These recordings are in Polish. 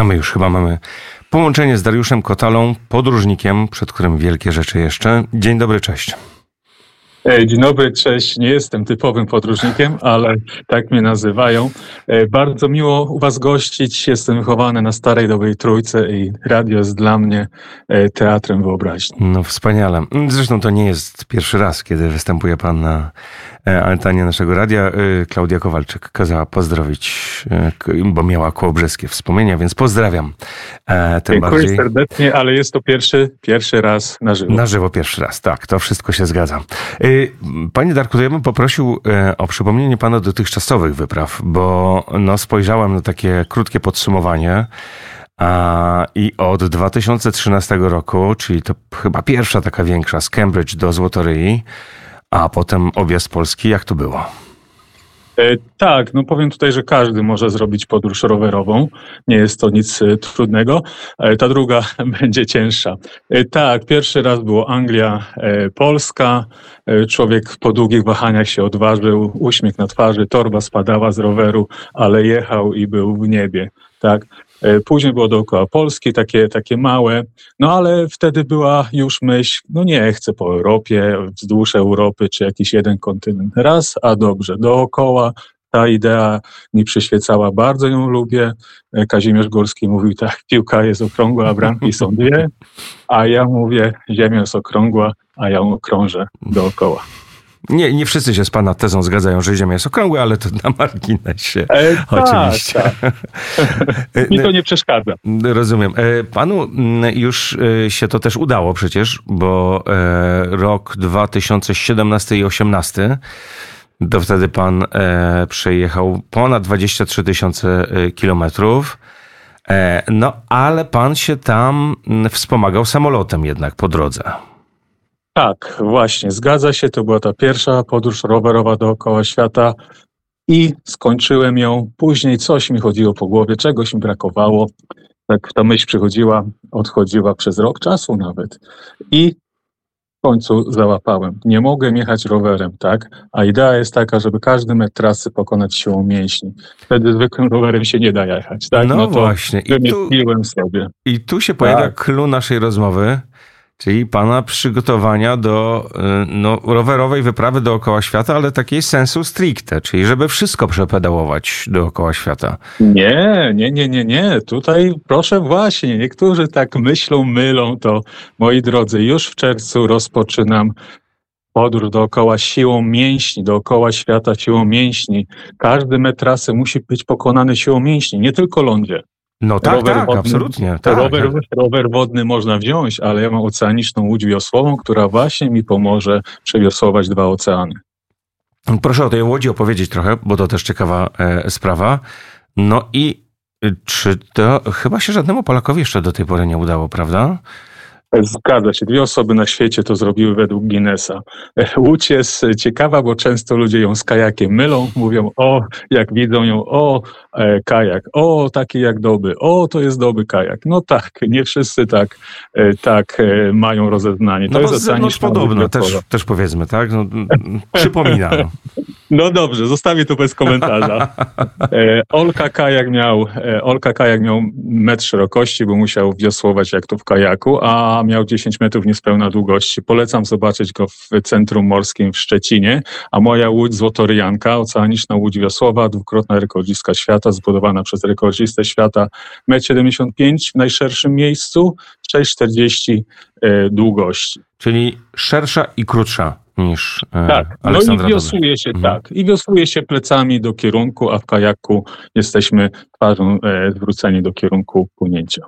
A my już chyba mamy połączenie z Dariuszem Kotalą, podróżnikiem, przed którym wielkie rzeczy jeszcze. Dzień dobry, cześć. Dzień dobry, cześć. Nie jestem typowym podróżnikiem, ale tak mnie nazywają. Bardzo miło u was gościć. Jestem wychowany na starej dobrej Trójce i radio jest dla mnie teatrem wyobraźni. No wspaniale. Zresztą to nie jest pierwszy raz, kiedy występuje pan na antenie naszego radia. Klaudia Kowalczyk kazała pozdrowić, bo miała kołobrzeskie wspomnienia, więc pozdrawiam. Dziękuję serdecznie, ale jest to pierwszy raz na żywo. Na żywo pierwszy raz, tak, to wszystko się zgadza. Panie Darku, to ja bym poprosił o przypomnienie pana dotychczasowych wypraw, bo spojrzałem na takie krótkie podsumowanie i od 2013 roku, czyli to chyba pierwsza taka większa, z Cambridge do Złotoryi, a potem objazd Polski. Jak to było? Tak, powiem tutaj, że każdy może zrobić podróż rowerową. Nie jest to nic trudnego. Ta druga będzie cięższa. Tak, pierwszy raz było Anglia, Polska. Człowiek po długich wahaniach się odważył, uśmiech na twarzy, torba spadała z roweru, ale jechał i był w niebie. Tak. Później było dookoła Polski, takie małe, ale wtedy była już myśl, nie chcę po Europie, wzdłuż Europy, czy jakiś jeden kontynent. Raz, a dobrze, dookoła. Ta idea mi przyświecała, bardzo ją lubię. Kazimierz Górski mówił tak, piłka jest okrągła, a bramki są dwie, a ja mówię, ziemia jest okrągła, a ja ją okrążę dookoła. Nie wszyscy się z pana tezą zgadzają, że Ziemia jest okrągła, ale to na marginesie. Oczywiście. Tak. Mi to nie przeszkadza. Rozumiem. Panu już się to też udało przecież, bo rok 2017 i 2018 to wtedy pan przejechał ponad 23 000 kilometrów. Ale pan się tam wspomagał samolotem jednak po drodze. Tak, właśnie, zgadza się. To była ta pierwsza podróż rowerowa dookoła świata i skończyłem ją. Później coś mi chodziło po głowie, czegoś mi brakowało. Tak ta myśl przychodziła, odchodziła przez rok czasu nawet. I w końcu załapałem. Nie mogę jechać rowerem, tak? A idea jest taka, żeby każdy metr trasy pokonać siłą mięśni. Wtedy zwykłym rowerem się nie da jechać, tak? No właśnie. I tu się pojawia clue naszej rozmowy, czyli pana przygotowania do rowerowej wyprawy dookoła świata, ale takiej sensu stricte, czyli żeby wszystko przepedałować dookoła świata. Nie. Tutaj proszę właśnie, niektórzy tak myślą, mylą to. Moi drodzy, już w czerwcu rozpoczynam podróż dookoła siłą mięśni, dookoła świata siłą mięśni. Każdy metr trasy musi być pokonany siłą mięśni, nie tylko lądzie. Tak, absolutnie. Tak. Rower wodny można wziąć, ale ja mam oceaniczną łódź wiosłową, która właśnie mi pomoże przewiosłować 2 oceany. Proszę o tej łodzi opowiedzieć trochę, bo to też ciekawa sprawa. I czy to chyba się żadnemu Polakowi jeszcze do tej pory nie udało, prawda? Zgadza się. 2 osoby na świecie to zrobiły według Guinnessa. Łódź jest ciekawa, bo często ludzie ją z kajakiem mylą. Mówią, jak widzą ją, kajak, taki jak doby, to jest doby kajak. Tak, nie wszyscy tak mają rozeznanie. To jest zewnątrz podobno, też powiedzmy, tak? Przypominam. Dobrze, zostawię to bez komentarza. Olka kajak miał metr szerokości, bo musiał wiosłować jak to w kajaku, a miał 10 metrów niespełna długości. Polecam zobaczyć go w Centrum Morskim w Szczecinie, a moja łódź Złotoryjanka, oceaniczna łódź wiosłowa, 2-krotna rekordzistka świata, zbudowana przez rekordzistę świata, 1,75 m w najszerszym miejscu, 6,40 długości. Czyli szersza i krótsza niż i wiosłuje się i wiosłuje się plecami do kierunku, a w kajaku jesteśmy twarzą zwróceni do kierunku płynięcia.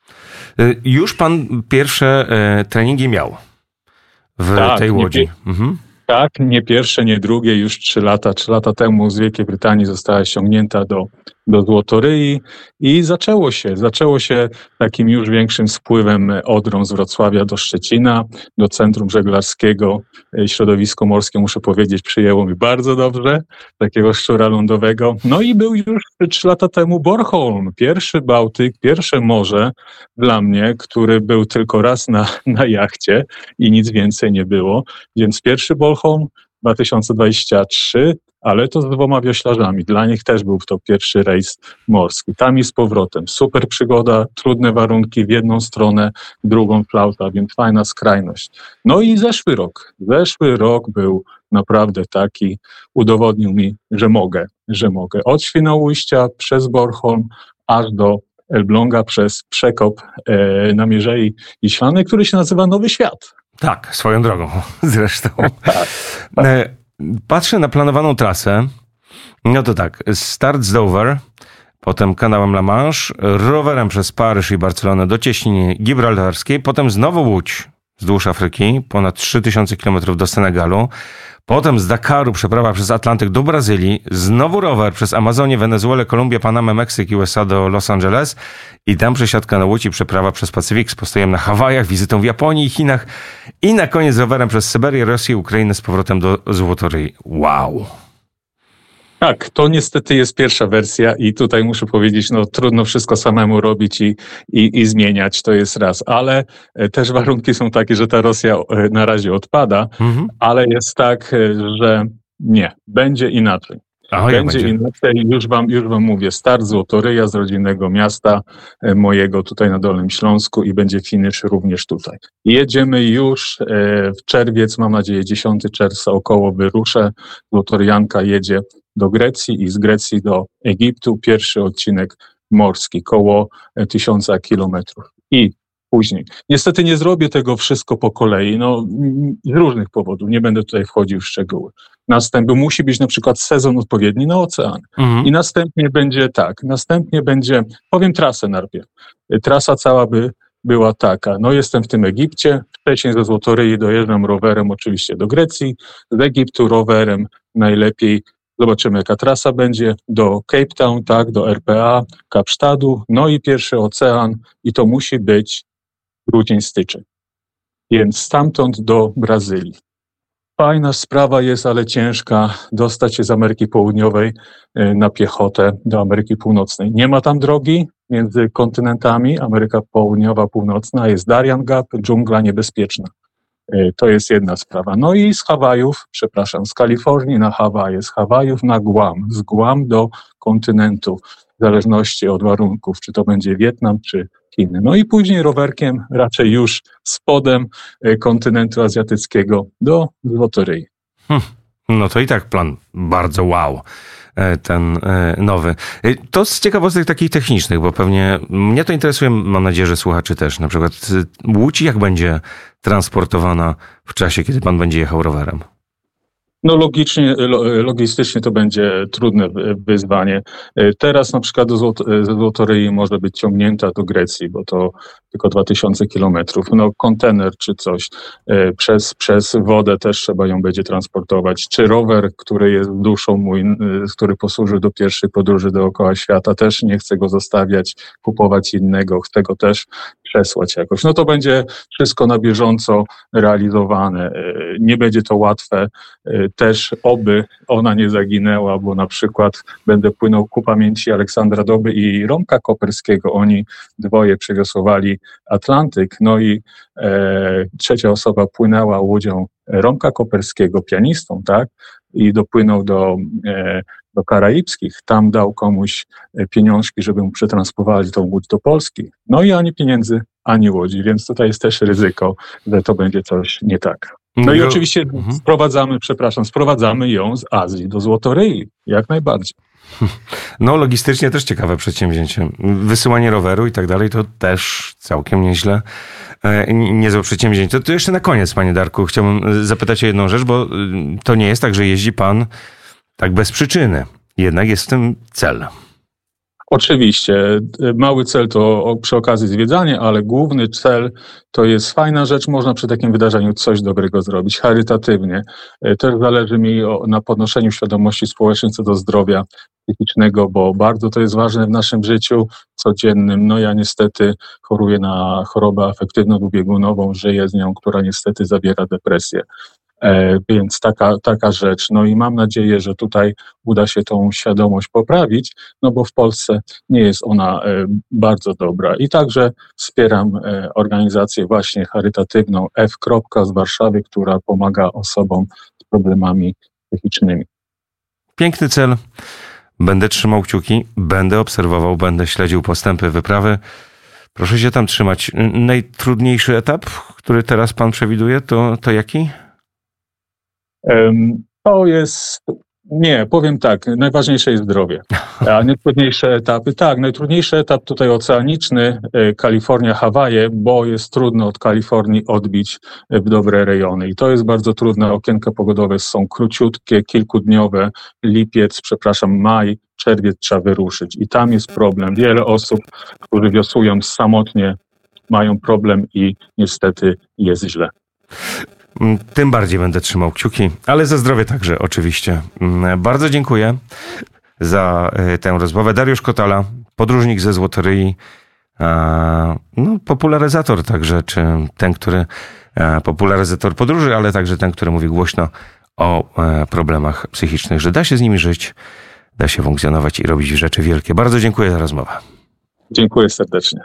Już pan pierwsze treningi miał w tej łodzi. Tak, nie pierwsze, nie drugie, już 3 lata. 3 lata temu z Wielkiej Brytanii została ściągnięta do Złotoryi i zaczęło się takim już większym spływem Odrą z Wrocławia do Szczecina, do Centrum Żeglarskiego. Środowisko morskie, muszę powiedzieć, przyjęło mi bardzo dobrze, takiego szczura lądowego. I był już 3 lata temu Bornholm, pierwszy Bałtyk, pierwsze morze dla mnie, który był tylko raz na jachcie i nic więcej nie było, więc pierwszy Bornholm 2023, ale to z 2 wioślarzami. Dla nich też był to pierwszy rejs morski. Tam i z powrotem. Super przygoda, trudne warunki w jedną stronę, drugą flauta, więc fajna skrajność. No i zeszły rok. Zeszły rok był naprawdę taki, udowodnił mi, że mogę. Od Świnoujścia przez Bornholm aż do Elbląga przez przekop na Mierzei Wiślanej, który się nazywa Nowy Świat. Tak, swoją drogą zresztą. Patrzę na planowaną trasę. No to tak, start z Dover, potem kanałem La Manche, rowerem przez Paryż i Barcelonę do Cieśniny Gibraltarskiej, potem znowu łódź wzdłuż Afryki, ponad 3000 km do Senegalu, potem z Dakaru przeprawa przez Atlantyk do Brazylii, znowu rower przez Amazonię, Wenezuelę, Kolumbię, Panamę, Meksyk i USA do Los Angeles i tam przesiadka na łódź i przeprawa przez Pacyfik z postojem na Hawajach, wizytą w Japonii i Chinach i na koniec rowerem przez Syberię, Rosję i Ukrainę z powrotem do Złotoryi. Wow! Tak, to niestety jest pierwsza wersja i tutaj muszę powiedzieć, no trudno wszystko samemu robić i zmieniać, to jest raz, ale też warunki są takie, że ta Rosja na razie odpada, ale jest tak, że nie, będzie inaczej. Będzie inaczej, już wam mówię, start Złotoryja z rodzinnego miasta mojego tutaj na Dolnym Śląsku i będzie finisz również tutaj. Jedziemy już w czerwiec, mam nadzieję 10 czerwca około wyruszę. Złotoryjanka jedzie do Grecji i z Grecji do Egiptu. Pierwszy odcinek morski, koło 1000 kilometrów. I później. Niestety nie zrobię tego wszystko po kolei, no z różnych powodów, nie będę tutaj wchodził w szczegóły. Następnie musi być na przykład sezon odpowiedni na ocean. I następnie będzie, powiem trasę najpierw. Trasa cała była taka, no jestem w tym Egipcie, wcześniej ze Złotoryi dojeżdżam rowerem oczywiście do Grecji, z Egiptu rowerem najlepiej, zobaczymy jaka trasa będzie, do Cape Town, tak, do RPA, Kapsztadu, no i pierwszy ocean i to musi być grudzień, styczeń. Więc stamtąd do Brazylii. Fajna sprawa jest, ale ciężka, dostać się z Ameryki Południowej na piechotę do Ameryki Północnej. Nie ma tam drogi między kontynentami, Ameryka Południowa, Północna, jest Darien Gap, dżungla niebezpieczna. To jest jedna sprawa. No i z z Kalifornii na Hawaje, z Hawajów na Guam, z Guam do kontynentu, w zależności od warunków, czy to będzie Wietnam, czy Chiny. No i później rowerkiem, raczej już spodem kontynentu azjatyckiego do Złotoryi. No to i tak plan bardzo wow, ten nowy. To z ciekawostek takich technicznych, bo pewnie mnie to interesuje, mam nadzieję, że słuchaczy też. Na przykład łódź jak będzie transportowana w czasie, kiedy pan będzie jechał rowerem? No logistycznie to będzie trudne wyzwanie. Teraz na przykład ze Złotoryi może być ciągnięta do Grecji, bo to tylko 2000 kilometrów. No kontener czy coś. Przez wodę też trzeba ją będzie transportować. Czy rower, który jest duszą mój, który posłuży do pierwszej podróży dookoła świata, też nie chcę go zostawiać, kupować innego, chcę go też przesłać jakoś. No to będzie wszystko na bieżąco realizowane. Nie będzie to łatwe. Też oby ona nie zaginęła, bo na przykład będę płynął ku pamięci Aleksandra Doby i Romka Koperskiego. Oni dwoje przewiosłowali Atlantyk, no i trzecia osoba płynęła łodzią Romka Koperskiego, pianistą, tak? I dopłynął do Karaibskich. Tam dał komuś pieniążki, żeby mu przetransportowali tą łódź do Polski. No i ani pieniędzy, ani łodzi, więc tutaj jest też ryzyko, że to będzie coś nie tak. No i oczywiście sprowadzamy ją z Azji do Złotoryi, jak najbardziej. No logistycznie też ciekawe przedsięwzięcie. Wysyłanie roweru i tak dalej to też całkiem nieźle. Niezłe przedsięwzięcie. To jeszcze na koniec, panie Darku, chciałbym zapytać o jedną rzecz, bo to nie jest tak, że jeździ pan tak bez przyczyny. Jednak jest w tym cel. Oczywiście. Mały cel to przy okazji zwiedzanie, ale główny cel to jest fajna rzecz. Można przy takim wydarzeniu coś dobrego zrobić, charytatywnie. Też zależy mi na podnoszeniu świadomości społecznej co do zdrowia psychicznego, bo bardzo to jest ważne w naszym życiu codziennym. No ja niestety choruję na chorobę afektywno-dwubiegunową, żyję z nią, która niestety zawiera depresję. Więc taka rzecz. No i mam nadzieję, że tutaj uda się tą świadomość poprawić, no bo w Polsce nie jest ona bardzo dobra. I także wspieram organizację właśnie charytatywną F. z Warszawy, która pomaga osobom z problemami psychicznymi. piękny cel. Będę trzymał kciuki, będę obserwował, będę śledził postępy wyprawy. Proszę się tam trzymać. Najtrudniejszy etap, który teraz pan przewiduje, to jaki? To jest... Nie, powiem tak, najważniejsze jest zdrowie. A najtrudniejsze etapy, tak, najtrudniejszy etap tutaj oceaniczny, Kalifornia, Hawaje, bo jest trudno od Kalifornii odbić w dobre rejony. I to jest bardzo trudne. Okienka pogodowe są króciutkie, kilkudniowe. Maj, czerwiec trzeba wyruszyć. I tam jest problem. Wiele osób, którzy wiosłują samotnie, mają problem i niestety jest źle. Tym bardziej będę trzymał kciuki, ale za zdrowie także oczywiście. Bardzo dziękuję za tę rozmowę. Dariusz Kotala, podróżnik ze Złotoryi, popularyzator także, czy ten, który popularyzator podróży, ale także ten, który mówi głośno o problemach psychicznych, że da się z nimi żyć, da się funkcjonować i robić rzeczy wielkie. Bardzo dziękuję za rozmowę. Dziękuję serdecznie.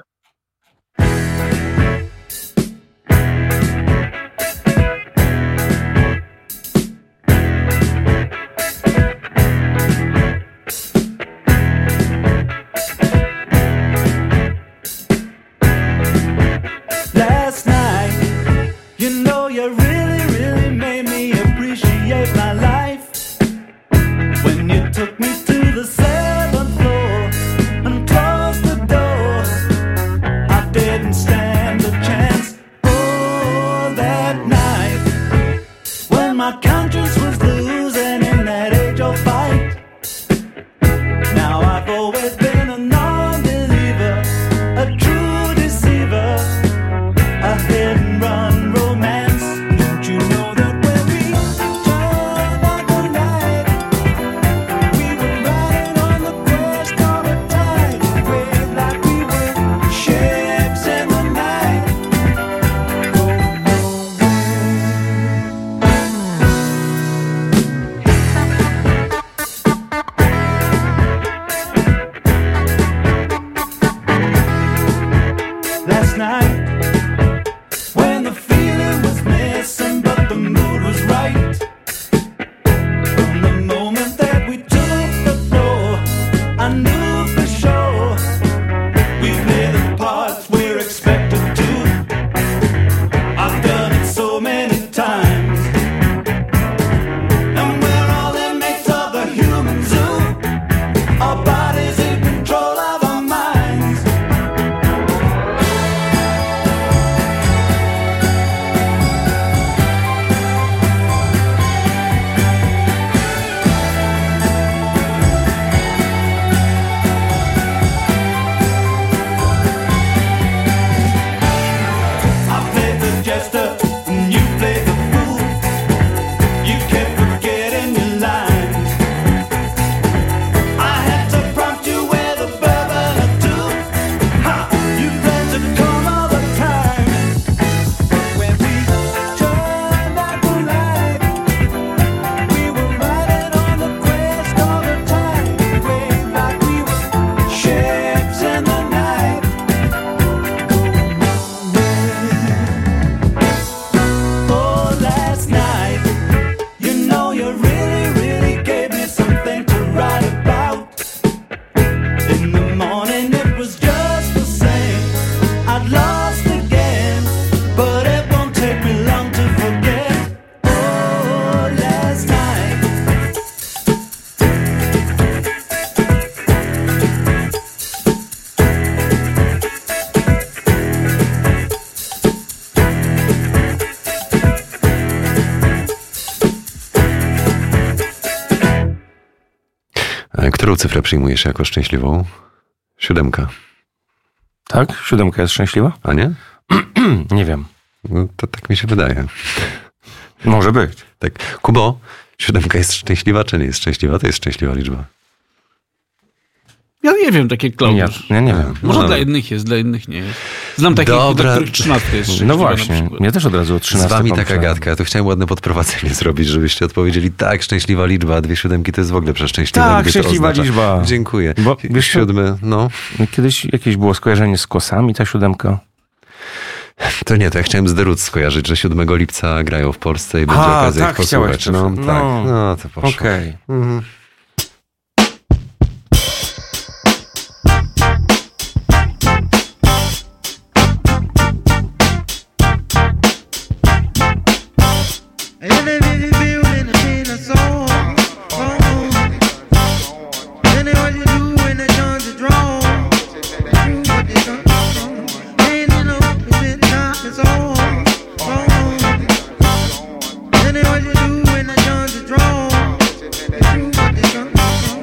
Którą cyfrę przyjmujesz jako szczęśliwą? 7. Tak? 7 jest szczęśliwa? A nie? Nie wiem. No, to tak mi się wydaje. Może być. Tak. Kubo, 7 jest szczęśliwa, czy nie jest szczęśliwa? To jest szczęśliwa liczba. Ja nie wiem, takie Klaudiusz. Ja nie wiem. Może dla jednych jest, dla innych nie jest. Znam takich, dla których 13 jest szczęśliwa. No właśnie, ja też od razu o 13 Z wami taka gadka. Ja tu chciałem ładne podprowadzenie zrobić, żebyście odpowiedzieli tak, szczęśliwa liczba, a 2 siódemki to jest w ogóle przeszczęśliwe. Tak, szczęśliwa liczba. Dziękuję. Bo, wiesz, 7, no. Kiedyś jakieś było skojarzenie z kosami, ta 7. To nie, to ja chciałem z The Roots skojarzyć, że 7 lipca grają w Polsce i będzie okazja ich posłuchać. No, tak. No, to poszło. Okej. what you do when the guns are drawn. What they done. And you know, it's time is on. And then what you do when the guns are drawn. What they done.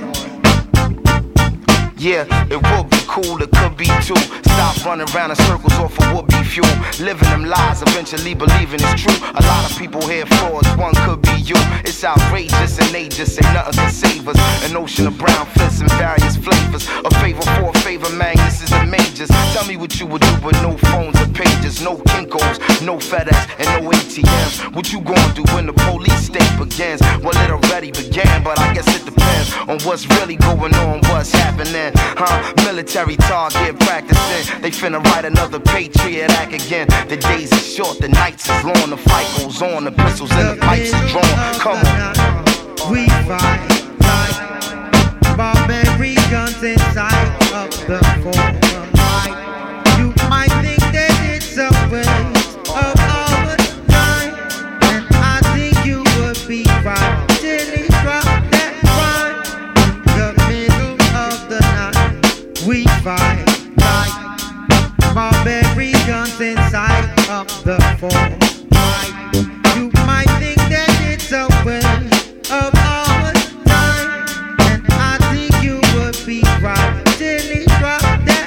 Yeah, it would be cool, it could be too. Stop running around in circles off of would-be fuel. Living them lies, eventually believing it's true. A lot of people here frauds, one could be you. It's outrageous and they just say nothing can save us. An ocean of brown fists in various flavors. A favor for a favor, man, this is the majors. Tell me what you would do with no phones or pages. No Kinkos, no FedEx, and no ATMs. What you gonna do when the police state begins? Well, it already began, but I guess it depends on what's really going on, what's happening. Military target practicing. They finna write another Patriot Act again. The days are short, the nights is long. The fight goes on, the pistols and the pipes are drawn. Come on. We fight like barbarian guns inside of the forum. You might think that it's a waste of our time, and I think you would be right till he drop that rhyme in the middle of the night. We fight like barbarian guns inside of the forum. You might think that it's a waste of our time, and I think you would be right till he drop that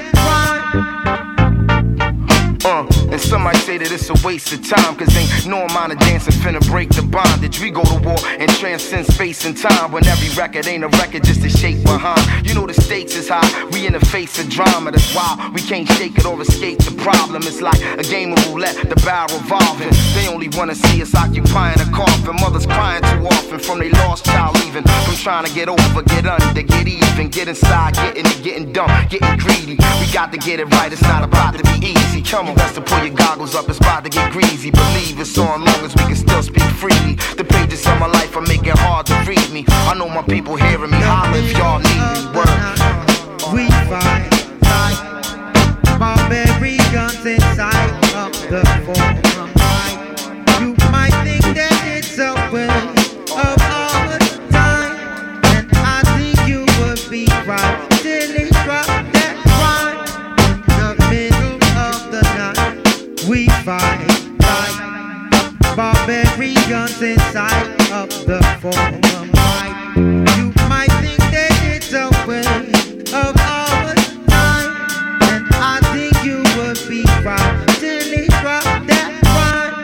rhyme. And some might say that it's a waste of time, cause ain't no amount of dancing finna break the bondage. We go to war and transcend space and time, when every record ain't a record, just a shape behind. You know the stakes is high, we in the face of drama. That's why we can't shake it or escape the problem. It's like a game of roulette, the barrel revolving. They only wanna see us occupying a coffin. Mothers crying too often from they lost child leaving. From trying to get over, get under, get even, get inside, getting it, getting dumb, getting greedy. We got to get it right, it's not about to be easy. Come on, best to pull your goggles up, it's about to get greasy. Believe it's on long as we can still speak freely. The pages of my life are making hard to read me. I know my people hearing me, holler if y'all need me. Word. We fight like barbarian guns inside of the forum. You might think that it's a waste of our time, and I think you would be right till he drop that rhyme in the middle of the night. We fight like barbarian guns inside of the forum. You might think that it's a waste of our time, and I think you would be right till he drop that rhyme.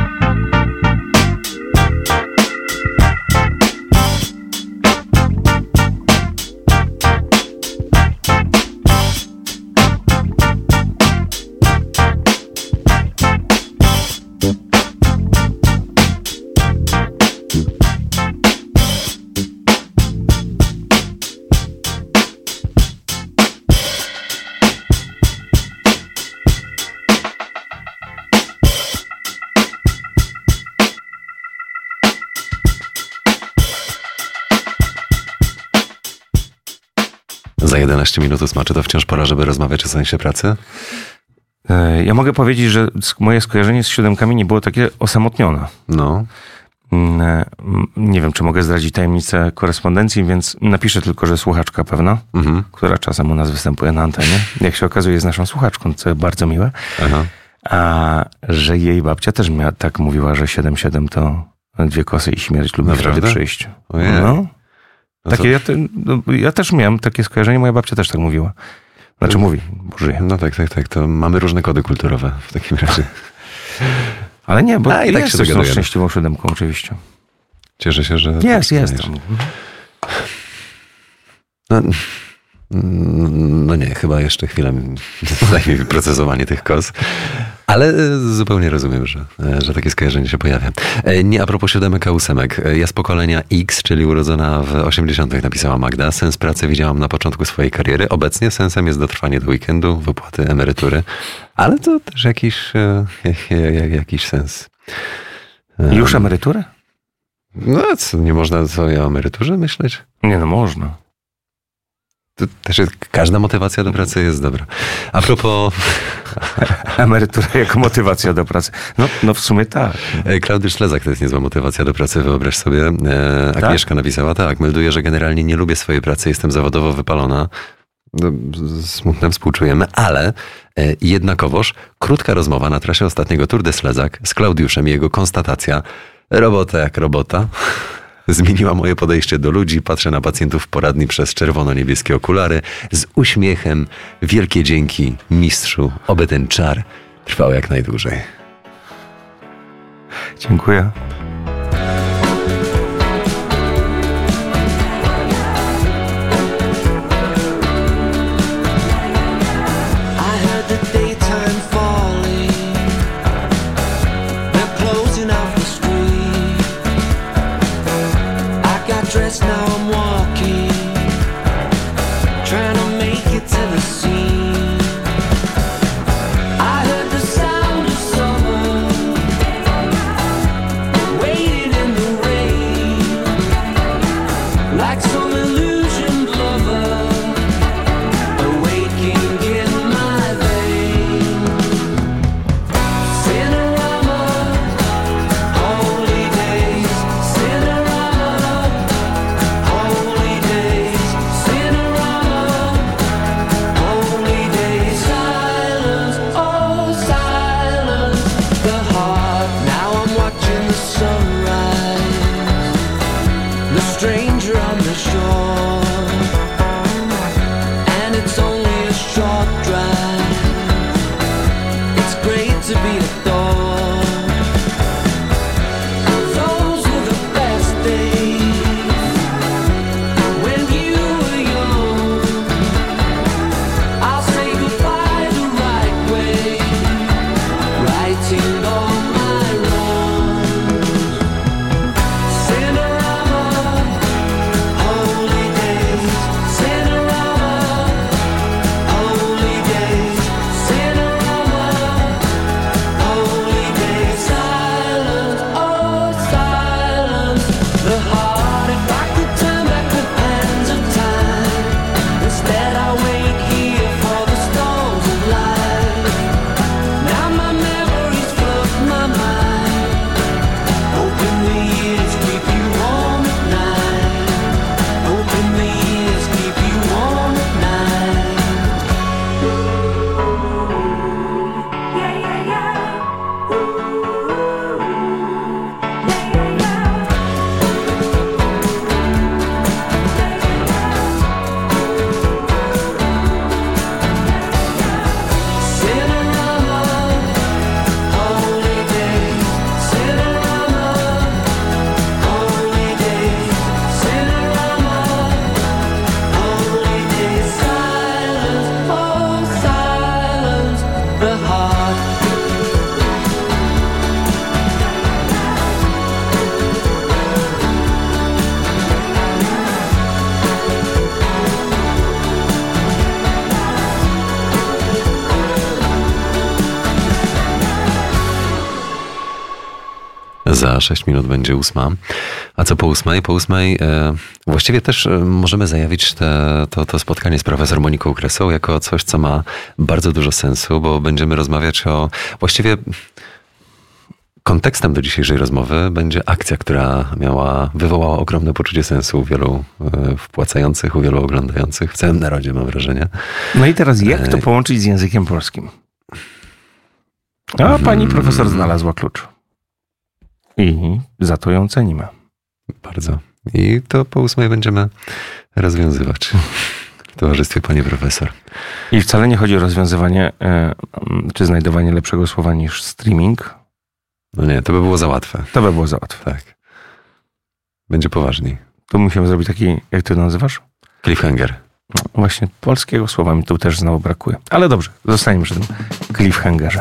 Za 11 minut 8, czy to wciąż pora, żeby rozmawiać o sensie pracy? Ja mogę powiedzieć, że moje skojarzenie z siódemkami nie było takie osamotnione. No. Nie wiem, czy mogę zdradzić tajemnicę korespondencji, więc napiszę tylko, że słuchaczka pewna, która czasem u nas występuje na antenie, jak się okazuje, jest naszą słuchaczką, co bardzo miłe. Aha. A że jej babcia też tak mówiła, że 7-7 to 2 kosy i śmierć lubi wtedy przyjść. No. Takie, ja też miałem takie skojarzenie, moja babcia też tak mówiła. Znaczy mówi, bo żyje. No tak, to mamy różne kody kulturowe w takim razie. Ale nie, bo i tak się z tą szczęśliwą siódemką oczywiście. Cieszę się, że... Jest. No nie, chyba jeszcze chwilę zajmie wyprocesowanie tych kos. Ale zupełnie rozumiem, że takie skojarzenie się pojawia. Nie a propos 7 a 8. Ja z pokolenia X, czyli urodzona w 80. napisała Magda. Sens pracy widziałam na początku swojej kariery. Obecnie sensem jest dotrwanie do weekendu, wypłaty emerytury. Ale to też jakiś sens. Już emeryturę? No co, nie można sobie o emeryturze myśleć? Nie, no można. To też każda motywacja do pracy jest dobra. A propos... Emerytura jako motywacja do pracy. No w sumie tak. Klaudiusz Ślezak to jest niezła motywacja do pracy, wyobraź sobie. Agnieszka napisała, melduje, że generalnie nie lubię swojej pracy, jestem zawodowo wypalona. Smutne współczujemy, ale jednakowoż krótka rozmowa na trasie ostatniego Tour de Ślezak z Klaudiuszem i jego konstatacja: robota jak robota. Zmieniła moje podejście do ludzi, patrzę na pacjentów w poradni przez czerwono-niebieskie okulary z uśmiechem. Wielkie dzięki, mistrzu, oby ten czar trwał jak najdłużej. Dziękuję. Now I'm walking, trying to make it to the scene. I heard the sound of summer, waiting in the rain, like some illusioned lover, awaking in my veins. Cinerama, holy days, Cinerama. Holy days, Cinerama, holy days, silence, oh silence, the heart. Now I'm watching the sunrise, the stranger on the shore, and it's only a short drive. It's great to be adored. Those were the best days. When you were young, I'll say goodbye the right way, righting all my wrongs. Cinerama, holy days, Cinerama, holy days, Cinerama, holy days, silence, oh silence, the heart. If I could turn back the hands of time, instead I wait here for the storms of life. Now my memories flood my mind, hoping the years keep you warm at night, hoping the years keep you warm at night. Yeah, yeah, yeah. Ooh, yeah, yeah, yeah. Cinerama, holy days, Cinerama, holy days, Cinerama, holy days, silence, oh silence, the heart. Za 6 minut będzie 8. A co po 8? Po 8 właściwie też możemy zajawić to spotkanie z profesor Moniką Kresą jako coś, co ma bardzo dużo sensu, bo będziemy rozmawiać o... Właściwie kontekstem do dzisiejszej rozmowy będzie akcja, która wywołała ogromne poczucie sensu u wielu wpłacających, u wielu oglądających, w całym narodzie, mam wrażenie. No i teraz jak to połączyć z językiem polskim? A pani profesor znalazła klucz. I za to ją cenimy. Bardzo. I to po 8 będziemy rozwiązywać w towarzystwie pani profesor. I wcale nie chodzi o rozwiązywanie czy znajdowanie lepszego słowa niż streaming. No nie, to by było za łatwe. To by było za łatwe. Tak. Będzie poważniej. Tu musimy zrobić taki, jak ty to nazywasz? Cliffhanger. Właśnie polskiego słowa mi tu też znowu brakuje. Ale dobrze, zostaniemy przy tym cliffhangerze.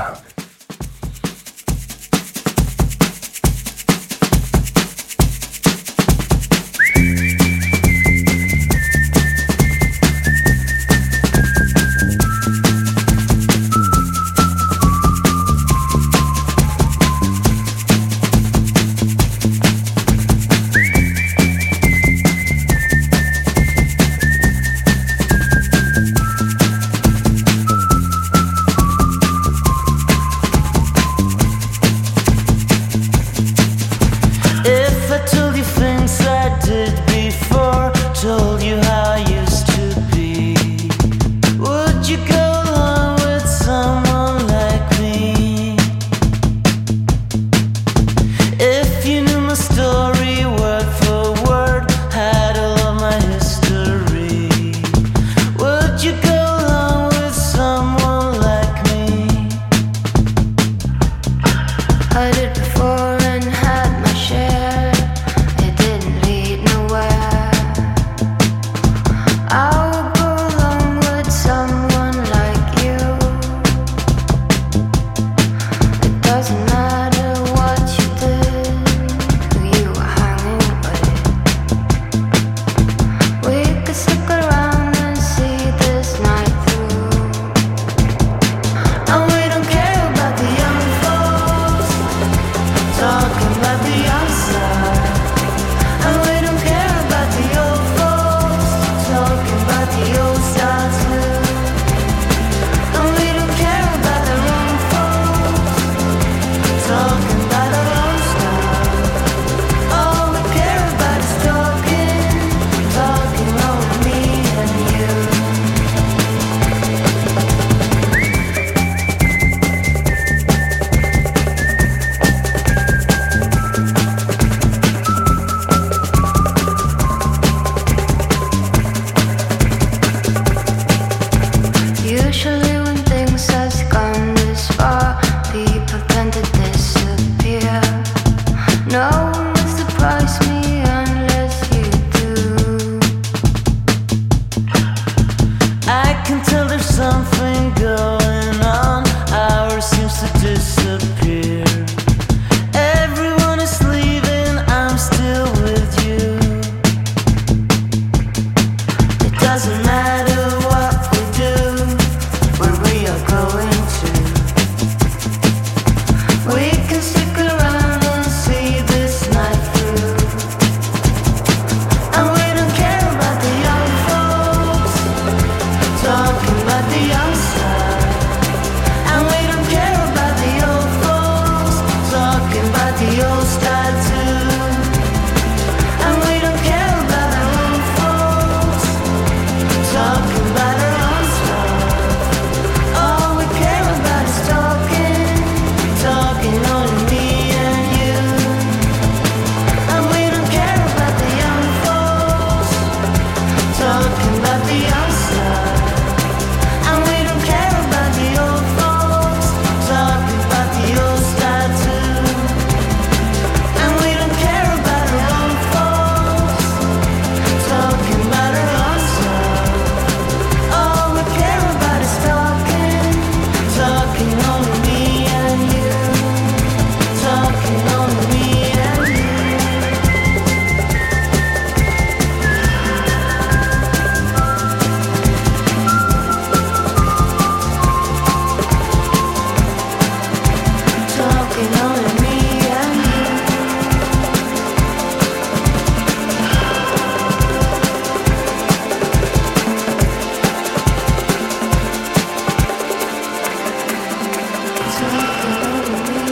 to